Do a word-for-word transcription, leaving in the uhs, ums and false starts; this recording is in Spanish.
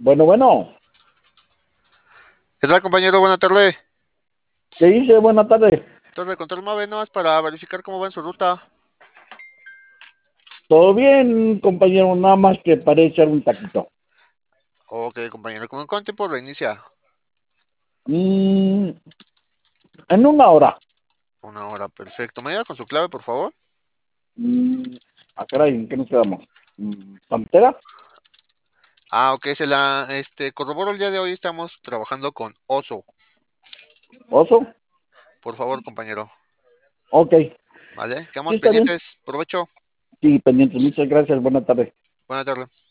Bueno, bueno, ¿Qué tal, compañero? Buena tarde. ¿qué dice? Buena tarde. Torre Control Mave, nomás para verificar cómo va en su ruta. ¿Todo bien, compañero? Nada más que para echar un taquito. Ok, compañero, ¿con cuánto tiempo reinicia? Mm, en una hora. Una hora, perfecto. ¿Me ayuda con su clave, por favor? Mm, ah, caray, ¿en qué nos quedamos? Mm, ¿Pantera? Ah, ok, se la, este, corroboro el día de hoy, estamos trabajando con Oso. ¿Oso? Por favor, compañero. Ok, ¿Vale? sí Quedamos está bien. pendientes. Provecho. Sí, pendiente. Muchas gracias. Buena tarde. Buena tarde.